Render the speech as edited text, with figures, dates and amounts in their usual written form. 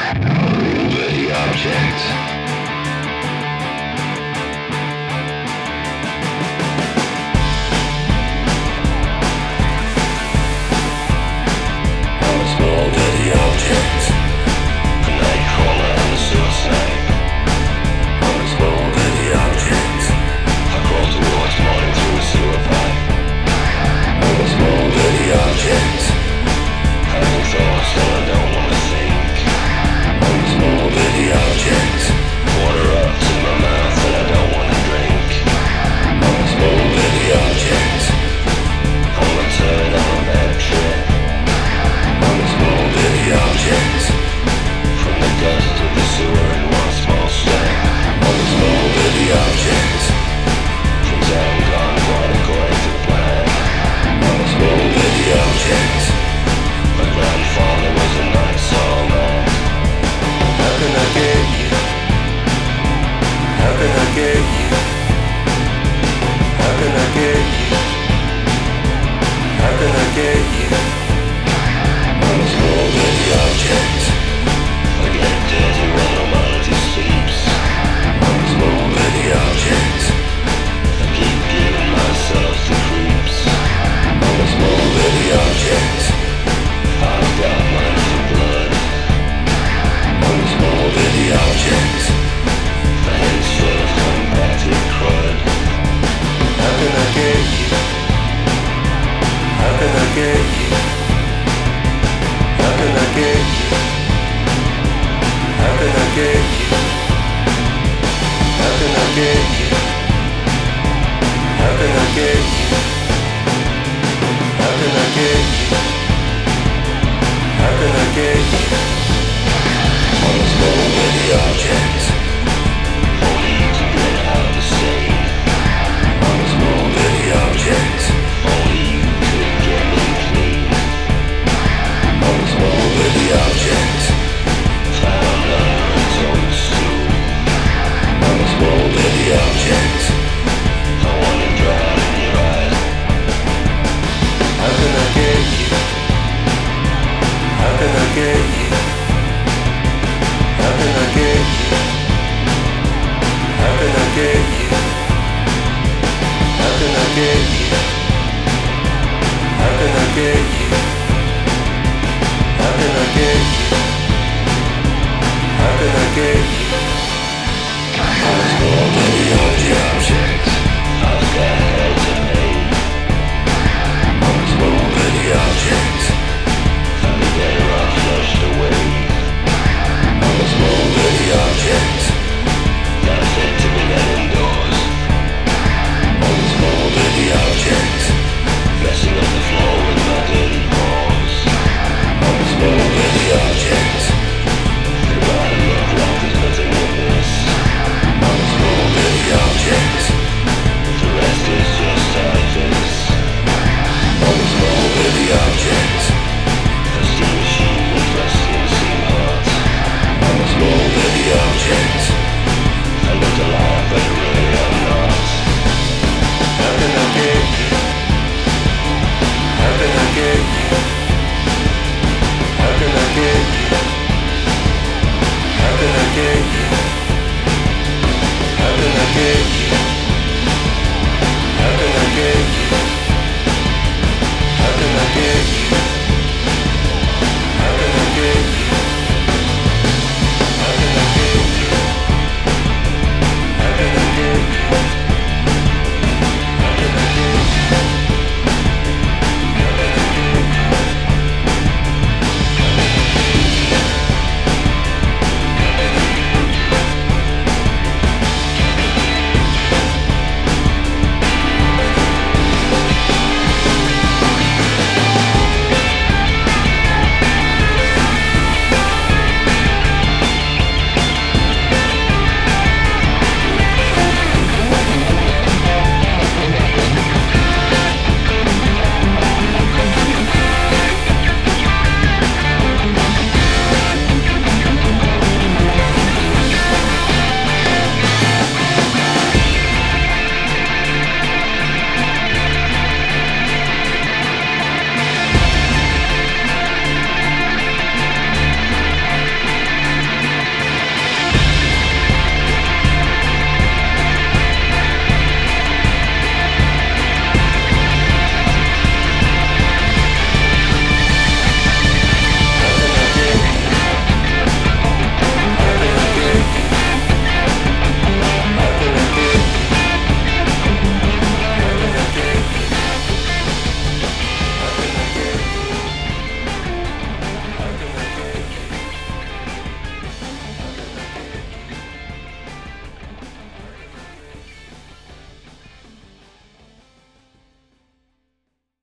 Dirty objects. Small dirty objects. A nightcrawler and a suicide. Small dirty objects. I crawl towards morning through a sewer pipe. Small dirty objects. Having thoughts that I don't want to think. Small dirty objects. Water up to my mouth that I don't want to drink. Small dirty objects. I'm a turd on a bad trip. Small dirty objects. From the dust of the sewer in one small step. Small dirty objects. Things haven't gone quite according to plan. Small dirty objects. My grandfather was a night saw man. How can I get you? How can I get you? How can I get you? How can I get you? Small dirty objects. I get dirty when normality sleeps. Small dirty objects. I keep giving myself the creeps. Small dirty objects. I've got mine for blood. Small dirty objects. My head's full of compacted crud. How can I get you? How can I get you? How can I get you? How can I get you? How can I get you? How can I get you? How can I get you? How can I get you?